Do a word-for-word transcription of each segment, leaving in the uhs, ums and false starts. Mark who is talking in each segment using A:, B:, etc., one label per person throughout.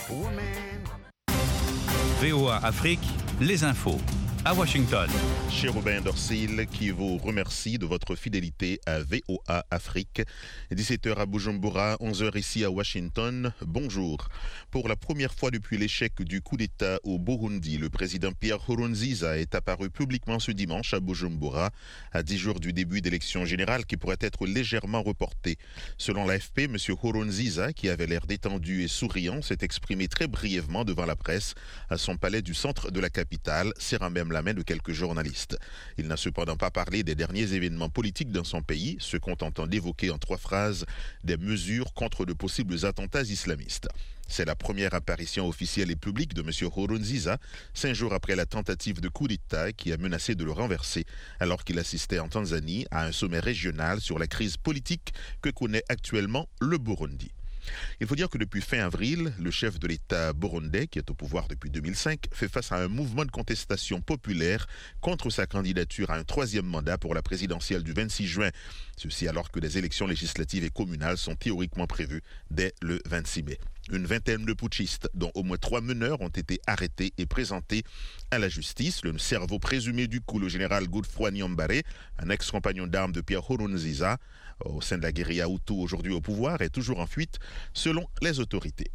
A: V O A Afrique, les infos. À Washington.
B: Chez Robin Dorsil qui vous remercie de votre fidélité à V O A Afrique. dix-sept heures à Bujumbura, onze heures ici à Washington. Bonjour. Pour la première fois depuis l'échec du coup d'État au Burundi, le président Pierre Nkurunziza est apparu publiquement ce dimanche à Bujumbura, à dix jours du début d'élections générales qui pourraient être légèrement reportées. Selon l'A F P, M. Nkurunziza, qui avait l'air détendu et souriant, s'est exprimé très brièvement devant la presse à son palais du centre de la capitale, serrant même la main de quelques journalistes. Il n'a cependant pas parlé des derniers événements politiques dans son pays, se contentant d'évoquer en trois phrases des mesures contre de possibles attentats islamistes. C'est la première apparition officielle et publique de M. Nkurunziza, cinq jours après la tentative de coup d'État qui a menacé de le renverser, alors qu'il assistait en Tanzanie à un sommet régional sur la crise politique que connaît actuellement le Burundi. Il faut dire que depuis fin avril, le chef de l'État burundais, qui est au pouvoir depuis deux mille cinq, fait face à un mouvement de contestation populaire contre sa candidature à un troisième mandat pour la présidentielle du vingt-six juin. Ceci alors que des élections législatives et communales sont théoriquement prévues dès le vingt-six mai. Une vingtaine de putschistes, dont au moins trois meneurs, ont été arrêtés et présentés à la justice. Le cerveau présumé du coup, le général Godefroid Niambare, un ex-compagnon d'armes de Pierre Nkurunziza, au sein de la guérilla Hutu aujourd'hui au pouvoir, est toujours en fuite, selon les autorités.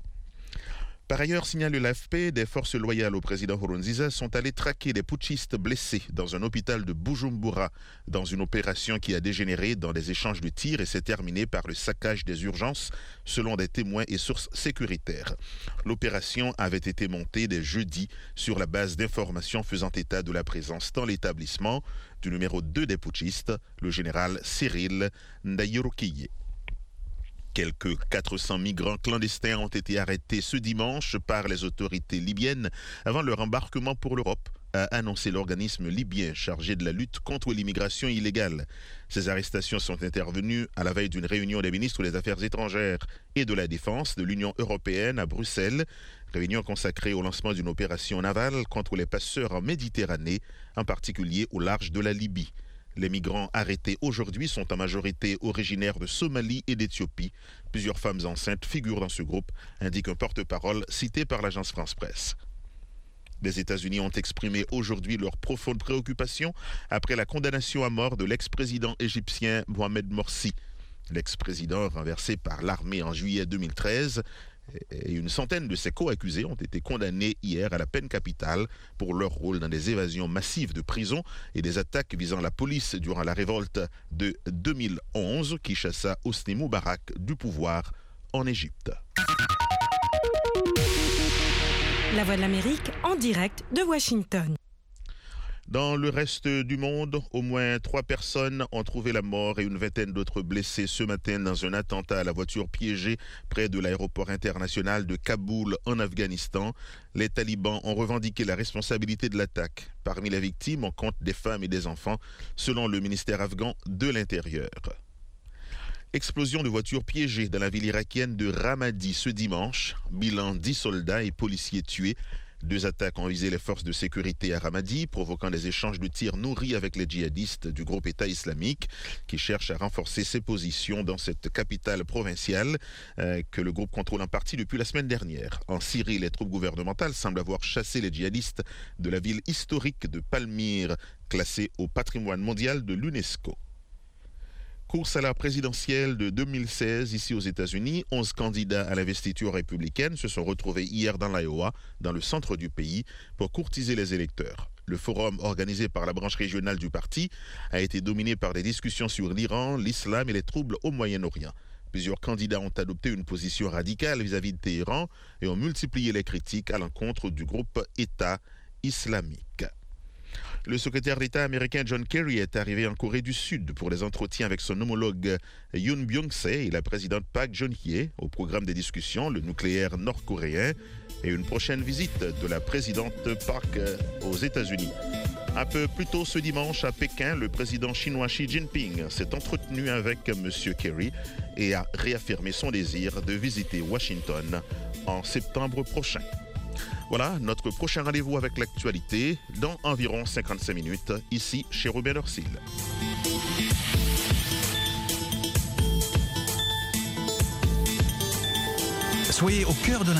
B: Par ailleurs, signale l'A F P, des forces loyales au président Nkurunziza sont allées traquer des putschistes blessés dans un hôpital de Bujumbura, dans une opération qui a dégénéré dans des échanges de tirs et s'est terminée par le saccage des urgences, selon des témoins et sources sécuritaires. L'opération avait été montée dès jeudi sur la base d'informations faisant état de la présence dans l'établissement du numéro deux des putschistes, le général Cyril Ndayirukiye. Quelques quatre cents migrants clandestins ont été arrêtés ce dimanche par les autorités libyennes avant leur embarquement pour l'Europe, a annoncé l'organisme libyen chargé de la lutte contre l'immigration illégale. Ces arrestations sont intervenues à la veille d'une réunion des ministres des Affaires étrangères et de la Défense de l'Union européenne à Bruxelles, réunion consacrée au lancement d'une opération navale contre les passeurs en Méditerranée, en particulier au large de la Libye. Les migrants arrêtés aujourd'hui sont en majorité originaires de Somalie et d'Éthiopie. Plusieurs femmes enceintes figurent dans ce groupe, indique un porte-parole cité par l'agence France-Presse. Les États-Unis ont exprimé aujourd'hui leur profonde préoccupation après la condamnation à mort de l'ex-président égyptien Mohamed Morsi. L'ex-président renversé par l'armée en juillet deux mille treize et une centaine de ses co-accusés ont été condamnés hier à la peine capitale pour leur rôle dans des évasions massives de prison et des attaques visant la police durant la révolte de deux mille onze qui chassa Hosni Moubarak du pouvoir en Égypte.
C: La Voix de l'Amérique en direct de Washington.
B: Dans le reste du monde, au moins trois personnes ont trouvé la mort et une vingtaine d'autres blessés ce matin dans un attentat à la voiture piégée près de l'aéroport international de Kaboul en Afghanistan. Les talibans ont revendiqué la responsabilité de l'attaque. Parmi les victimes, on compte des femmes et des enfants, selon le ministère afghan de l'Intérieur. Explosion de voiture piégée dans la ville irakienne de Ramadi ce dimanche. Bilan dix soldats et policiers tués. Deux attaques ont visé les forces de sécurité à Ramadi, provoquant des échanges de tirs nourris avec les djihadistes du groupe État islamique, qui cherche à renforcer ses positions dans cette capitale provinciale euh, que le groupe contrôle en partie depuis la semaine dernière. En Syrie, les troupes gouvernementales semblent avoir chassé les djihadistes de la ville historique de Palmyre, classée au patrimoine mondial de l'UNESCO. Course à la présidentielle de deux mille seize ici aux États-Unis, onze candidats à l'investiture républicaine se sont retrouvés hier dans l'Iowa, dans le centre du pays, pour courtiser les électeurs. Le forum organisé par la branche régionale du parti a été dominé par des discussions sur l'Iran, l'islam et les troubles au Moyen-Orient. Plusieurs candidats ont adopté une position radicale vis-à-vis de Téhéran et ont multiplié les critiques à l'encontre du groupe État islamique. Le secrétaire d'État américain John Kerry est arrivé en Corée du Sud pour les entretiens avec son homologue Yoon Byung-se et la présidente Park Geun-hye. Au programme des discussions, le nucléaire nord-coréen et une prochaine visite de la présidente Park aux États-Unis. Un peu plus tôt ce dimanche à Pékin, le président chinois Xi Jinping s'est entretenu avec M. Kerry et a réaffirmé son désir de visiter Washington en septembre prochain. Voilà notre prochain rendez-vous avec l'actualité dans environ cinquante-cinq minutes, ici chez Robin Dorsil.
A: Soyez au cœur de